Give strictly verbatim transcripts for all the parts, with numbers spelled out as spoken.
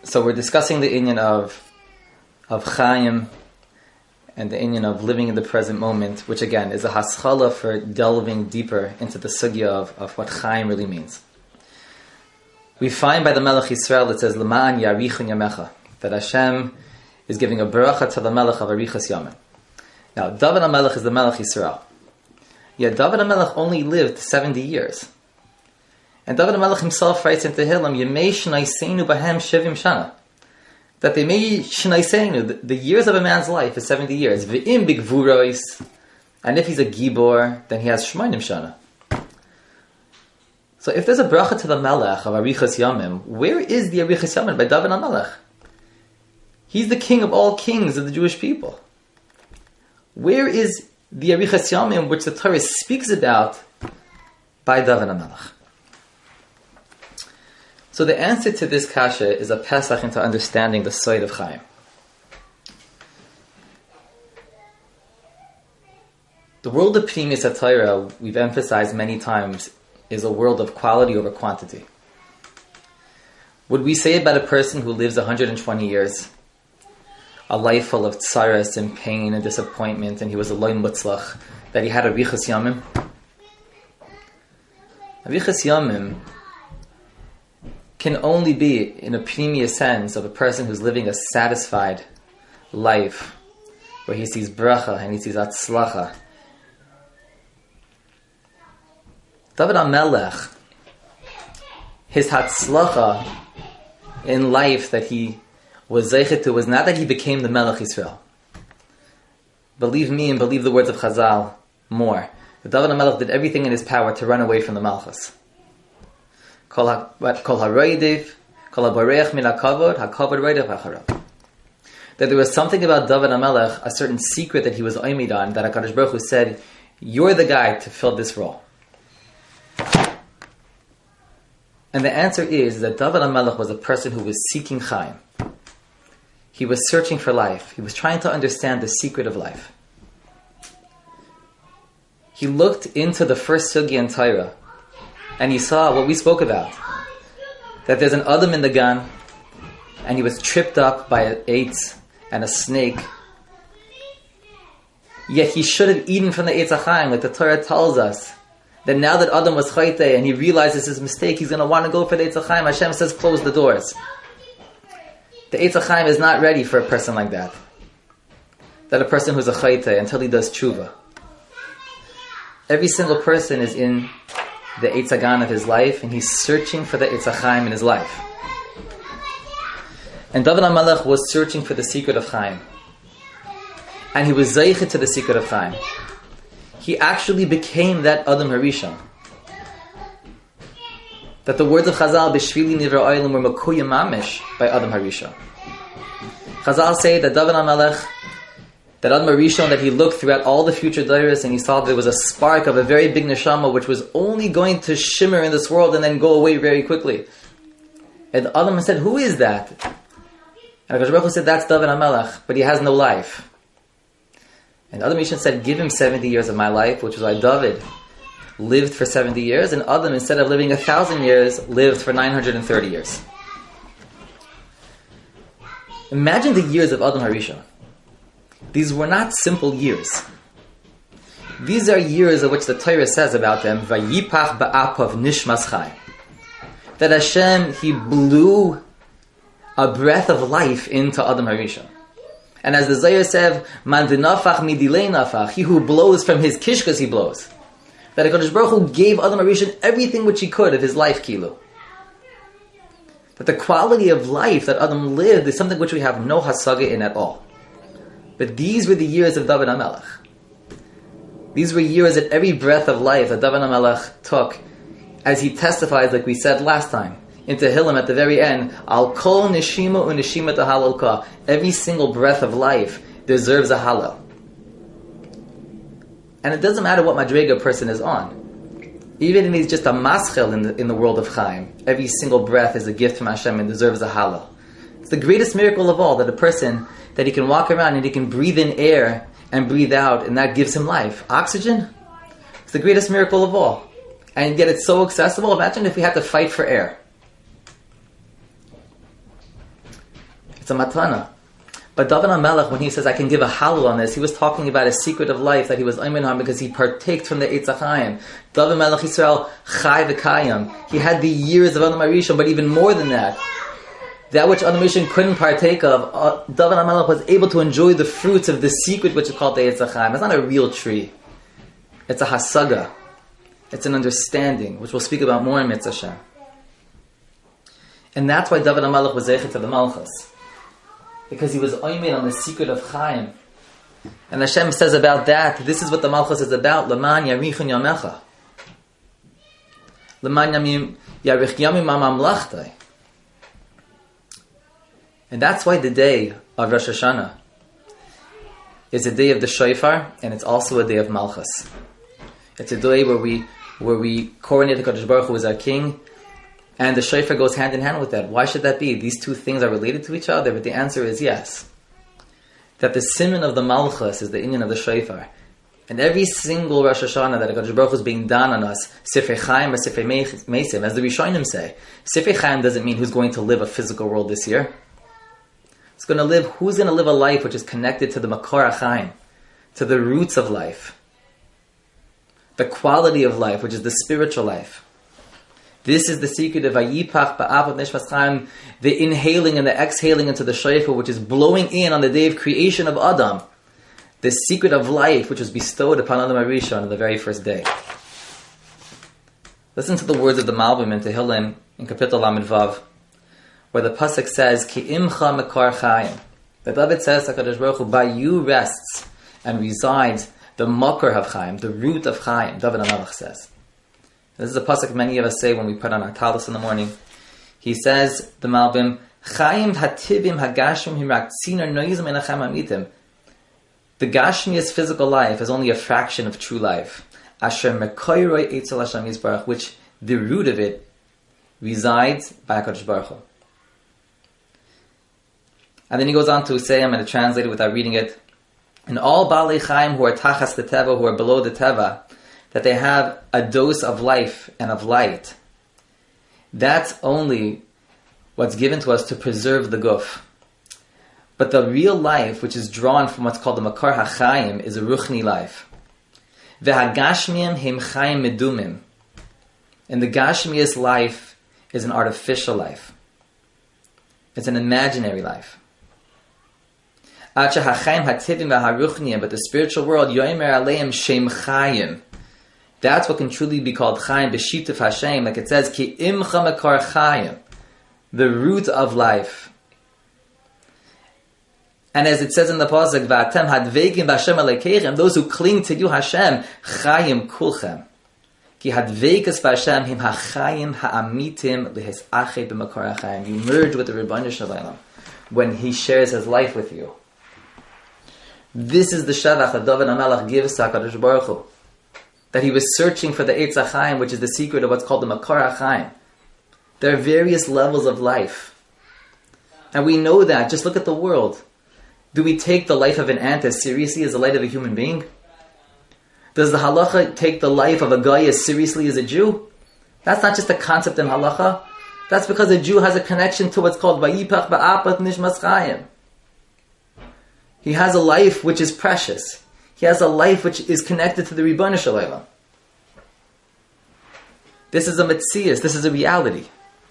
So we're discussing the inyan of of Chaim and the inyan of living in the present moment, which again is a haschala for delving deeper into the sugya of, of what Chaim really means. We find by the Melech Yisrael it says L'ma'an yarichun yamecha, that Hashem is giving a bracha to the Melech of Arichas Yamim. Now David HaMelech is the Melech Yisrael. Yet David HaMelech only lived seventy years. And David HaMelech himself writes in Tehillim, Yemei shnaisenu bahem shivim shana. That they may shnaisenu, the years of a man's life is seventy years. V'im bigvurois, and if he's a gibor, then he has shmainim shana. So if there's a bracha to the Melech of Arichas Yamim, where is the Arichas Yamim by David HaMelech? He's the king of all kings of the Jewish people. Where is the Arichas Yamim which the Torah speaks about by David HaMelech? So the answer to this kasha is a pesach into understanding the side of Chaim. The world of Pnimis HaTorah, we've emphasized many times, is a world of quality over quantity. Would we say about a person who lives one hundred twenty years, a life full of tsaras and pain and disappointment, and he was a loy mutzlach, that he had a Arichas Yamim? Arichas Yamim can only be in a pneumiya sense of a person who's living a satisfied life, where he sees bracha and he sees atzlacha. David HaMelech, his hatzlacha in life that he was zeichet to was not that he became the Melech Yisrael. Believe me and believe the words of Chazal more. That David HaMelech did everything in his power to run away from the Malchus. Kol ha-roidiv, kol ha-boreach min ha-kavod, ha-kavod roidiv ha-charav. That there was something about David HaMelech, a certain secret that he was oimid on, that HaKadosh Baruch Hu said, you're the guy to fill this role. And the answer is that David HaMelech was a person who was seeking Chaim. He was searching for life. He was trying to understand the secret of life. He looked into the first sugya in Torah, and he saw what we spoke about. That there's an Adam in the Gan, and he was tripped up by an eitz and a snake. Yet he should have eaten from the Eitz HaChaim, like the Torah tells us. That now that Adam was chayte and he realizes his mistake, he's going to want to go for the Eitz HaChaim. Hashem says, close the doors. The Eitz HaChaim is not ready for a person like that. That a person who's a chayte until he does tshuva. Every single person is in the Eitz HaGan of his life, and he's searching for the Eitz HaChaim in his life. And David HaMelech was searching for the secret of Chaim. And he was zeichet to the secret of Chaim. He actually became that Adam Harishon. That the words of Chazal, B'shvili nivra oilim, were makuyim mamish by Adam Harishon. Chazal say that David HaMelech, that Adam Harishon, that he looked throughout all the future dairas and he saw that there was a spark of a very big neshama which was only going to shimmer in this world and then go away very quickly. And Adam said, who is that? And HaKadosh Baruch Hu said, that's David HaMelech, but he has no life. And Adam Rishon said, give him seventy years of my life, which is why David lived for seventy years, and Adam, instead of living a thousand years, lived for nine hundred thirty years. Imagine the years of Adam Harishon. These were not simple years. These are years of which the Torah says about them, Vayipach ba'apav nishmas chai. That Hashem, He blew a breath of life into Adam Harishon. And as the Zohar says, Man dinafach midilei nafach, he who blows from his kishkas he blows. That HaKadosh Baruch Hu gave Adam Harishon everything which he could of his life kilo. That the quality of life that Adam lived is something which we have no hasaga in at all. But these were the years of David HaMelech. These were years that every breath of life that David HaMelech took, as he testifies, like we said last time, in Tehillim at the very end, Al kol neshima u'neshima tahalolka. Every single breath of life deserves a halal. And it doesn't matter what madrega a person is on. Even if he's just a maschel in the, in the world of Chaim, every single breath is a gift from Hashem and deserves a halal. It's the greatest miracle of all, that a person, that he can walk around and he can breathe in air and breathe out, and that gives him life. Oxygen? It's the greatest miracle of all. And yet it's so accessible. Imagine if we had to fight for air. It's a matana. But David HaMelech, when he says, I can give a halal on this, he was talking about a secret of life that he was Ayman on because he partaked from the Eitz HaChaim. David HaMelech Yisrael Chai V'Kayim. He had the years of Adam HaRishon, but even more than that, that which Adam HaRishon couldn't partake of, uh, David HaMelech was able to enjoy the fruits of the secret which is called the Eitz HaChaim. It's not a real tree. It's a hasaga. It's an understanding, which we'll speak about more in Mitzvah Hashem. And that's why David HaMelech was zeichet to the Malchus. Because he was oimed on the secret of Chaim. And Hashem says about that, this is what the Malchus is about. L'man yarichun yamecha. L'man yarich yamim mamamlachtai. And that's why the day of Rosh Hashanah is a day of the shofar, and it's also a day of Malchus. It's a day where we where we coronate the Kadosh Baruch Hu as our king, and the shofar goes hand in hand with that. Why should that be? These two things are related to each other, but the answer is yes. That the siman of the Malchus is the inyan of the shofar. And every single Rosh Hashanah that HaKadosh Baruch Hu is being done on us, Sifrei Chaim or Sifrei Meisim, as the Rishonim say, Sifrei Chaim doesn't mean who's going to live a physical world this year. It's going to live, who's going to live a life which is connected to the Makor HaChaim, to the roots of life, the quality of life, which is the spiritual life. This is the secret of Vayipach Ba'av Nishmas Chaim, the inhaling and the exhaling into the shofar, which is blowing in on the day of creation of Adam. The secret of life, which was bestowed upon Adam HaRishon on the very first day. Listen to the words of the Malbim in Tehillim in Kapitel Lamed Vav, where the pasuk says, Ki imcha mekar chayim. The David says, HaKadosh Baruch Hu, by you rests and resides the makar of Chaim, the root of Chaim. David HaMelech says. This is a pasuk many of us say when we put on our talis in the morning. He says, the Malbim, Chaim hativim hagashim hirak tziner noizim enachem amitim. The Gashmi's physical life is only a fraction of true life. Asher mekoyroi eitzel Hashem Yisbarach, which the root of it resides by HaKadosh Baruch Hu. And then he goes on to say, I'm going to translate it without reading it, and all Baalei Chaim who are tachas the teva, who are below the teva, that they have a dose of life and of light. That's only what's given to us to preserve the guf. But the real life, which is drawn from what's called the Makar HaChaim, is a Ruchni life. V'hagashmiyim him Chaim medumim. And the Gashmiya's life is an artificial life. It's an imaginary life. But the spiritual world, Yoimer Aleim Shem Chaim. That's what can truly be called Chaim, B'shituf Hashem, like it says, Ki imcha Makar Chaim, the root of life. And as it says in the pasuk, V'atem hadveikim b'Hashem alekeichem, those who cling to you, Hashem, Chaim kulchem. Ki hadveikas b'Hashem him ha'chayim ha'amitim lihes achet b'makor ha'chayim. You merge with the Rebbeinu Shalom when He shares His life with you. This is the Shavach that David HaMelech gives to HaKadosh Baruch Hu. That he was searching for the Eitz HaChaim, which is the secret of what's called the Makor HaChaim. There are various levels of life. And we know that. Just look at the world. Do we take the life of an ant as seriously as the life of a human being? Does the halacha take the life of a guy as seriously as a Jew? That's not just a concept in halacha. That's because a Jew has a connection to what's called Vayipach Ba'apat Nishmas Chaim. He has a life which is precious. He has a life which is connected to the Rebbeinu Shalom. This is a metzias. This is a reality.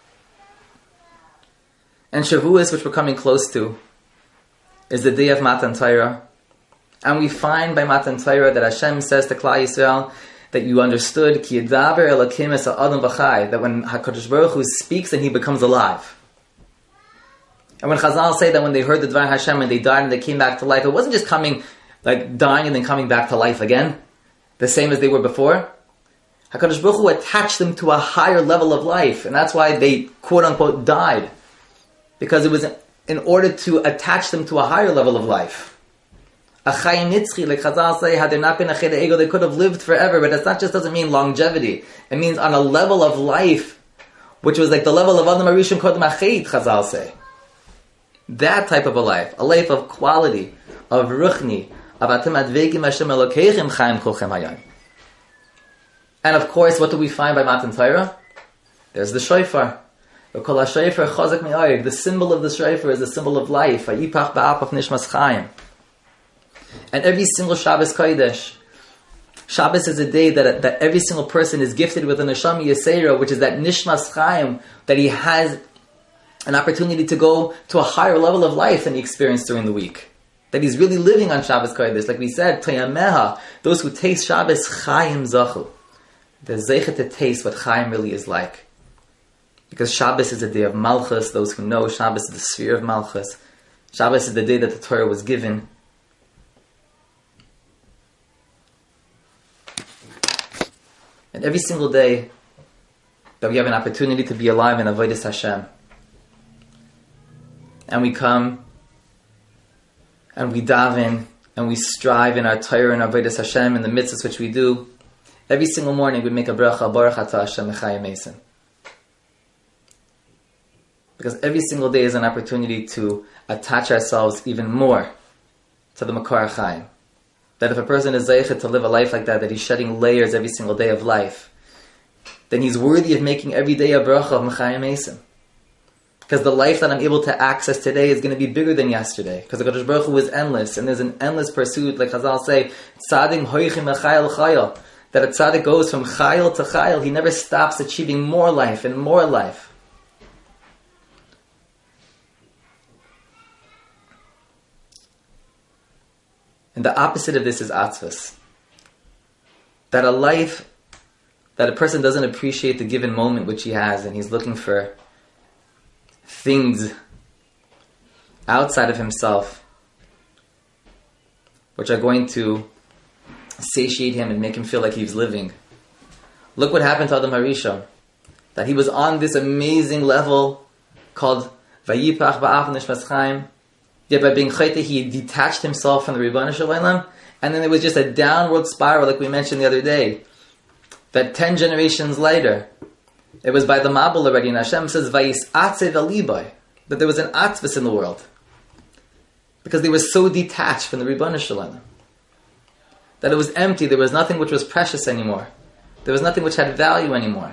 And Shavuos, which we're coming close to, is the day of Matan Torah. And we find by Matan Torah that Hashem says to Klal Yisrael that you understood Ki Yedaber Elokim es ha'adam v'chai, that when HaKadosh Baruch Hu speaks, then He becomes alive. And when Chazal say that when they heard the Dvar Hashem and they died and they came back to life, it wasn't just coming, like dying and then coming back to life again, the same as they were before. HaKadosh Baruch Hu attached them to a higher level of life, and that's why they quote-unquote died. Because it was in order to attach them to a higher level of life. A chayim nitzchi, like Chazal say, had there not been a cheder ego, they could have lived forever, but that just doesn't mean longevity. It means on a level of life, which was like the level of Adam HaRishon kodem hachet, Chazal say. That type of a life, a life of quality, of ruchni, of atem advegim Hashem elokeichem chaim kulchem hayam. And of course, what do we find by Matan Torah? There's the shofar. The symbol of the shofar is the symbol of life. And every single Shabbos Kodesh, Shabbos is a day that, that every single person is gifted with a neshama yesera, which is that nishmas chaim, that he has an opportunity to go to a higher level of life than he experienced during the week. That he's really living on Shabbos Kodesh. Like we said, Tayameha, those who taste Shabbos, Chaim Zachu. They're zeichet to taste what Chaim really is like. Because Shabbos is a day of Malchus. Those who know, Shabbos is the sphere of Malchus. Shabbos is the day that the Torah was given. And every single day that we have an opportunity to be alive in Avodas Hashem, and we come and we daven and we strive in our Torah and Avodas Hashem in the mitzvahs which we do, every single morning we make a bracha, Baruch Atah Hashem Echayim Eisen. Because every single day is an opportunity to attach ourselves even more to the Makar Chaim. That if a person is zeichet to live a life like that, that he's shedding layers every single day of life, then he's worthy of making every day a bracha of Mechayim Eisen. Because the life that I'm able to access today is going to be bigger than yesterday. Because the Kadosh Baruch Hu is endless, and there's an endless pursuit, like Chazal say, Tzadik hoichim echayil chayil, that a tzaddik goes from chayil to chayil, he never stops achieving more life and more life. And the opposite of this is atzvus. That a life, that a person doesn't appreciate the given moment which he has, and he's looking for things outside of himself which are going to satiate him and make him feel like he's living. Look what happened to Adam HaRishon. That he was on this amazing level called Vayipach Ba'af Nishmas Chaim. Yet by being chayte, he detached himself from the Ribono Shel Olam, and then it was just a downward spiral, like we mentioned the other day. That ten generations later, it was by the Mabul already, and Hashem says, Vayis Atzev Alibai, that there was an atzvus in the world. Because they were so detached from the Ribono Shel Olam. That it was empty, there was nothing which was precious anymore. There was nothing which had value anymore.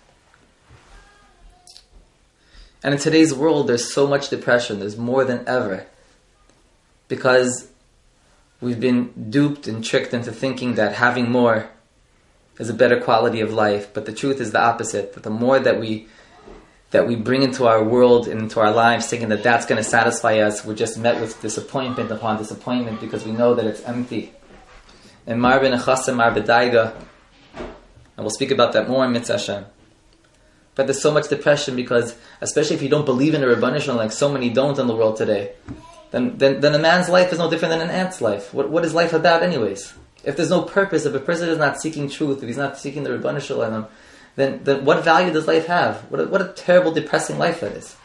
And in today's world, there's so much depression, there's more than ever. Because we've been duped and tricked into thinking that having more is a better quality of life. But the truth is the opposite. That the more that we that we bring into our world and into our lives, thinking that that's going to satisfy us, we're just met with disappointment upon disappointment because we know that it's empty. And Mar b'nechasem, Mar b'daiga. And we'll speak about that more in Mitzvah Hashem. But there's so much depression because, especially if you don't believe in the Ribono Shel Olam, like so many don't in the world today, then, then then a man's life is no different than an ant's life. What what is life about anyways? If there's no purpose, if a person is not seeking truth, if he's not seeking the Ribono Shel Olam, then then what value does life have? What a, what a terrible, depressing life that is.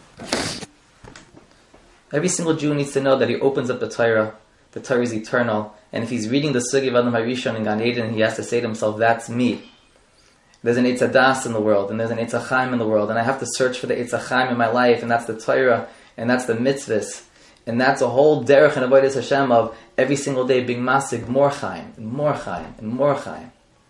Every single Jew needs to know that he opens up the Torah. The Torah is eternal, and if he's reading the Sugi of Adam HaRishon in Gan Eden, he has to say to himself, "That's me." There's an Eitz Hadas in the world, and there's an Eitz HaChaim in the world, and I have to search for the Eitz HaChaim in my life, and that's the Torah, and that's the mitzvahs, and that's a whole derech and avodas Hashem of every single day being masig, more Chaim, and more Chaim, and more Chaim.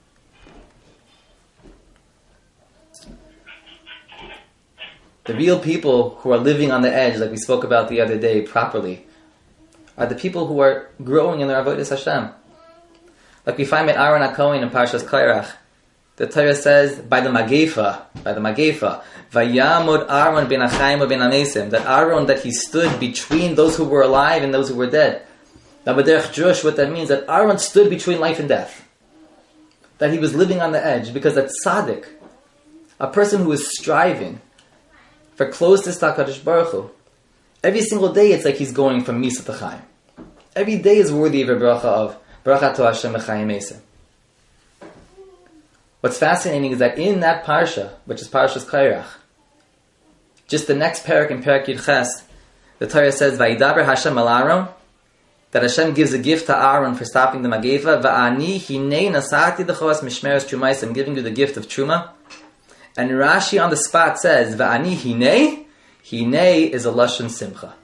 The real people who are living on the edge, like we spoke about the other day properly, are the people who are growing in their avodas Hashem. Like we find with Aaron HaKohen in Parshas Kairach, the Torah says, by the Magefa, by the Magefa, Vayamod Aaron ben Achayim ben Amesim, that Aaron, that he stood between those who were alive and those who were dead. Now, B'derech Jewish, what that means, that Aaron stood between life and death. That he was living on the edge, because that tzaddik, a person who is striving for closeness to HaKadosh Baruch Hu, every single day it's like he's going from Misa to Chaim. Every day is worthy of a bracha of Baruch Atah Hashem Echayim Eisen. What's fascinating is that in that parsha, which is Parshas Kairach, just the next parak in Parak Yud Ches, the Torah says, "Vayidaber Hashem al Aaron," that Hashem gives a gift to Aaron for stopping the Magefa. Va'ani hinei nasati dechoas mishmeres trumais. I'm giving you the gift of truma. And Rashi on the spot says, "Va'ani hinei." Hinei is a lashon simcha.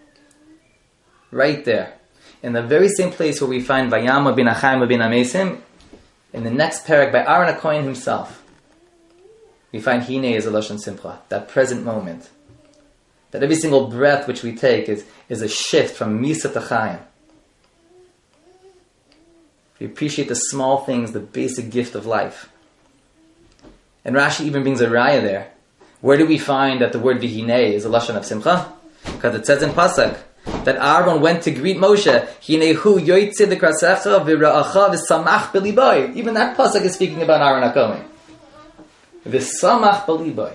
Right there, in the very same place where we find Vayama bin Achayim bin Amesim. In the next parak by Aaron HaKohen himself. we find Hine is a Lashon Simcha, that present moment. That every single breath which we take is, is a shift from Misa to Chaim. We appreciate the small things, the basic gift of life. And Rashi even brings a raya there. Where do we find that the word Vihine is a Lashon of Simcha? Because it says in Pasuk that Aaron went to greet Moshe. Hinehu yoytze v'krasecha v'ra'acha v'samach b'liboy. Even that Pasuk is speaking about Aaron HaKohen. V'samach b'liboy.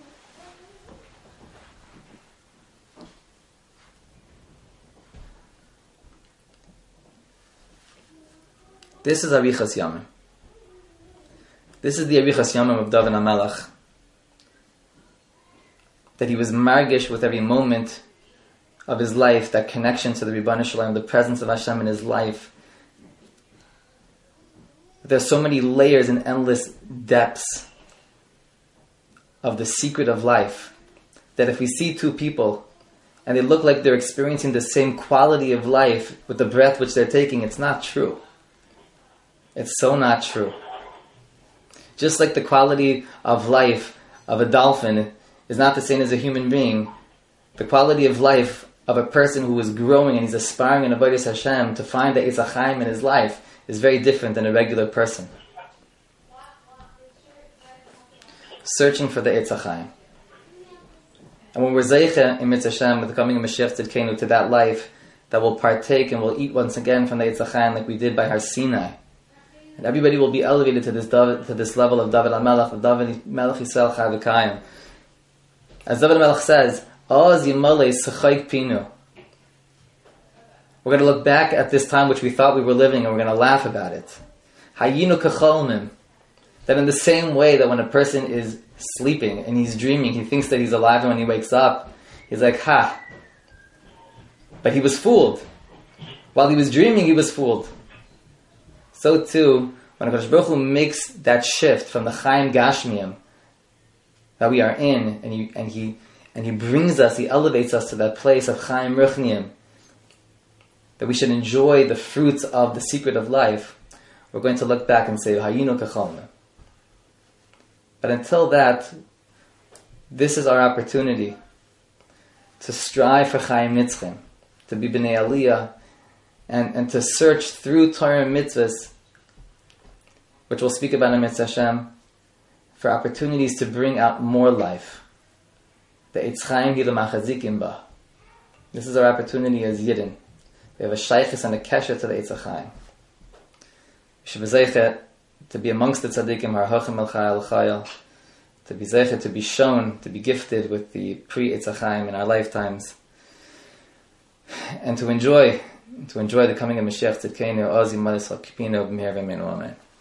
This is Arichas Yamim. This is the Arichas Yamim of David HaMelech. That he was margish with every moment of his life, that connection to the Ribbon Shalom, the presence of Hashem in his life. There's so many layers and endless depths of the secret of life that if we see two people and they look like they're experiencing the same quality of life with the breath which they're taking, it's not true. It's so not true. Just like the quality of life of a dolphin is not the same as a human being, the quality of life of a person who is growing and he's aspiring in Avodas Hashem to find the Eitz HaChaim in his life is very different than a regular person. Searching for the Eitz HaChaim. And when we're Zeicha in Mitzvah Hashem with the coming of Mashiach Tzidkenu to that life that will partake and will eat once again from the Eitz HaChaim like we did by Har Sinai. And everybody will be elevated to this David, to this level of David HaMelech, of David Melech Yisrael Chai V'Kayim. As David HaMelech says, Oz Yimalei S'chayk Pinu. We're going to look back at this time which we thought we were living and we're going to laugh about it. Hayinu Kacholmim. That in the same way that when a person is sleeping and he's dreaming, he thinks that he's alive, and when he wakes up, he's like, ha. But he was fooled. While he was dreaming, he was fooled. So too, when HaKadosh Baruch Hu makes that shift from the Chaim Gashmiim that we are in, and he and he and he brings us, he elevates us to that place of Chaim Ruchniim, that we should enjoy the fruits of the secret of life, we're going to look back and say, Hayinu Kacholmim. But until that, this is our opportunity to strive for Chaim Nitzchim, to be B'nai Aliyah, and, and to search through Torah and mitzvahs, which we'll speak about in Mitzvah Hashem, for opportunities to bring out more life. The Eitz Chaim hi l'machazikim ba. This is our opportunity as Yidden. We have a shaykhis and a kesher to the Eitz Chaim. We should be zeicha to be amongst the tzaddikim, har hochem el chayil chayil, to be zeicha, to be shown, to be gifted with the pre-Eitz Chaim in our lifetimes, and to enjoy, to enjoy the coming of Mashiach Tzidkenu, Oz Yimalei S'chayk Pinu, b'meher v'meinu, amen.